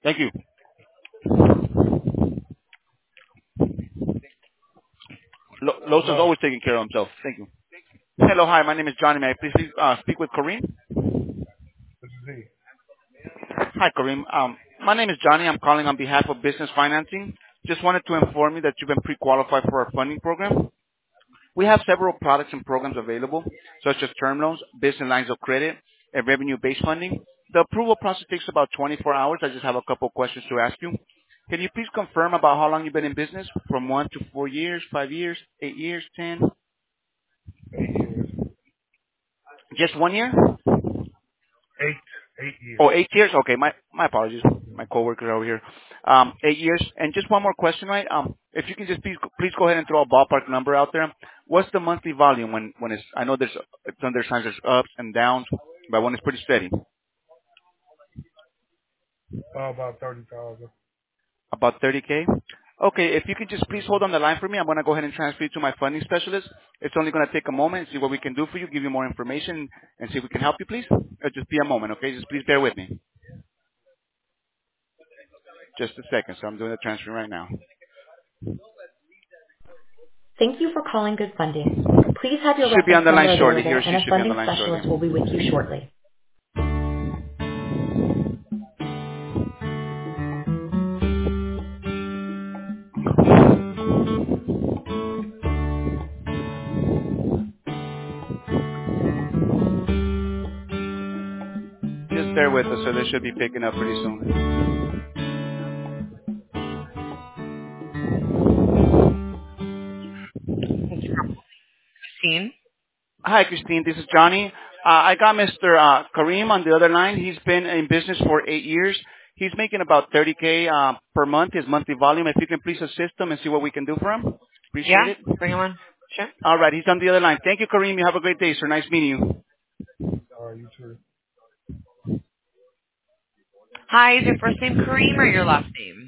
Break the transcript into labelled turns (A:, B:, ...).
A: Thank you. Loson's
B: Hello.
A: always taking care of himself. Thank you. Hello, hi. My name is Johnny. May I please speak with Kareem?
B: This is he.
A: Hi, Kareem. My name is Johnny. I'm calling on behalf of Business Financing. Just wanted to inform you that you've been pre-qualified for our funding program. We have several products and programs available, such as term loans, business lines of credit, and revenue-based funding. The approval process takes about 24 hours. I just have a couple questions to ask you. Can you please confirm about how long you've been in business? From 1 to 4 years, 5 years, 8 years, 10?
B: 8 years.
A: Just 1 year?
B: 8 years.
A: Oh, 8 years? Okay, my apologies. My coworker over here. 8 years. And just one more question, right? If you can just please go ahead and throw a ballpark number out there. What's the monthly volume when it's, I know there's times there's ups and downs, but when it's pretty steady?
B: About 30,000.
A: About 30K? Okay, if you could just please hold on the line for me, I'm going to go ahead and transfer you to my funding specialist. It's only going to take a moment, see what we can do for you, give you more information, and see if we can help you, please. It'll just be a moment, okay? Just please bear with me. Just a second, so I'm doing the transfer right now.
C: Thank you for calling Good Funding. Please have your
A: Should be on
C: reference
A: the line
C: number
A: shortly. He
C: available
A: or
C: and
A: she
C: a
A: should be on the
C: funding
A: line shortly.
C: specialist will be with you shortly.
A: Just bear with us, so they should be picking up pretty soon.
D: Christine.
A: Hi, Christine. This is Johnny. I got Mr. Kareem on the other line. He's been in business for 8 years. He's making about 30K per month, his monthly volume. If you can please assist him and see what we can do for him. Appreciate
D: Yeah,
A: it.
D: bring him on. Sure.
A: All right, he's on the other line. Thank you, Kareem. You have a great day, sir. Nice meeting you.
B: All right, you too.
D: Hi, is your first name Kareem or your last name?